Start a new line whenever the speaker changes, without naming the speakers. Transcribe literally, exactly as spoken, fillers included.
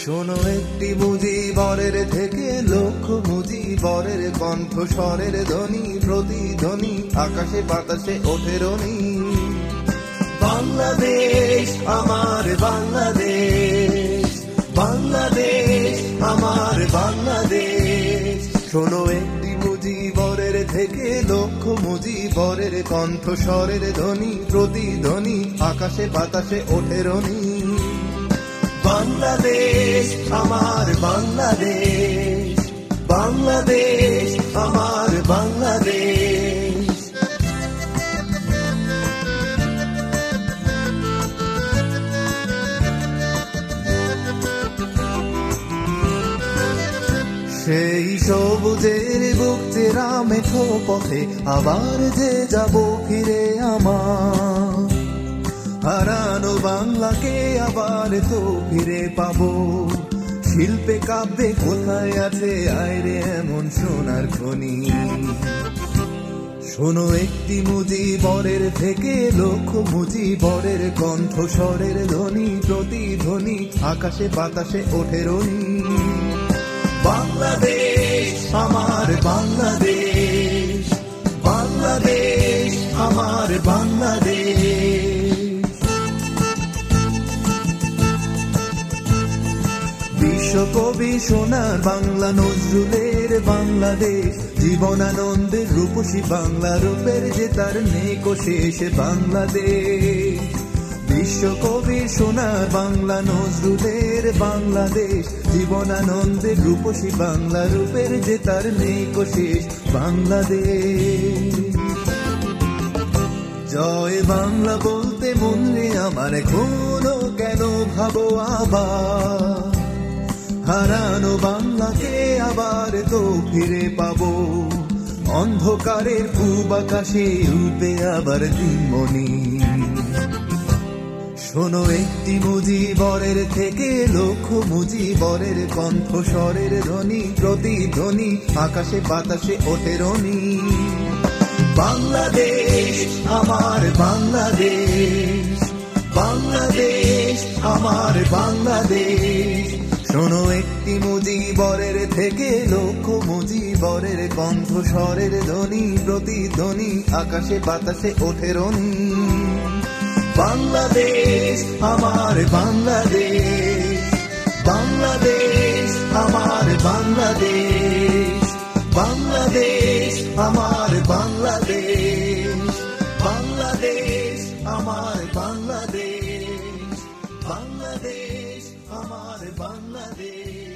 শোনো একটি মুজিবরের থেকে লক্ষ মুজিবরের কণ্ঠ স্বরের ধ্বনি প্রতিধ্বনি আকাশে বাতাসে ওঠে রনি। বাংলাদেশ আমার বাংলাদেশ, বাংলাদেশ আমার বাংলাদেশ। শোনো একটি মুজিবরের থেকে লক্ষ মুজিবরের কণ্ঠ স্বরের ধ্বনি প্রতিধ্বনি আকাশে বাতাসে ওঠে রনি। বাংলাদেশ আমার বাংলাদেশ, বাংলাদেশ আমার বাংলাদেশ। সেই সবুজের বুক চেরা মেঠো পথে আবার যে যাব ফিরে আমার, হারানো বাংলাকে আবার তো ফিরে পাবো। শিল্পে কাব্যে কোথায় আছে আয়রে এমন সোনার খনি। শোনো একটি মুজিবরের থেকে লক্ষ মুজিবরের কণ্ঠ স্বরের ধ্বনি প্রতিধ্বনি আকাশে বাতাসে ওঠে রনি। বাংলাদেশ আমার বাংলাদেশ, বাংলাদেশ আমার বাংলাদেশ। বিশ্বকবি সোনার বাংলা নজরুলের বাংলাদেশ, জীবনানন্দের রূপসী বাংলা রূপের যে তার নেই শেষ বাংলাদেশ। বিশ্বকবি সোনার বাংলা নজরুলের বাংলাদেশ, জীবনানন্দের রূপসী বাংলা রূপের যে তার নেই শেষ বাংলাদেশ। জয় বাংলা বলতে মন রে আমার এখনো কেন ভাবো আবার, হারানো বাংলাকে আবার তো ফিরে পাবো। অন্ধকারের পূব আকাশে উঠবে আবার দিনমণি। শোনো একটি মুজিবরের থেকে লক্ষ মুজিবরের কণ্ঠ স্বরের ধ্বনি প্রতিধ্বনি আকাশে বাতাসে ওঠে রনি। বাংলাদেশ আমার বাংলাদেশ, বাংলাদেশ আমার বাংলাদেশ। শোনো একটি মুজিবরের থেকে লক্ষ মুজিবরের কণ্ঠ স্বরের ধ্বনি প্রতিধ্বনি আকাশে বাতাসে ওঠে রনি। বাংলাদেশ আমার বাংলাদেশ, বাংলাদেশ আমার বাংলাদেশ, বাংলাদেশ আমার বাংলাদেশ, বাংলাদেশ আমার বাংলাদেশ, বাংলাদেশ আমার বাংলাদেশ।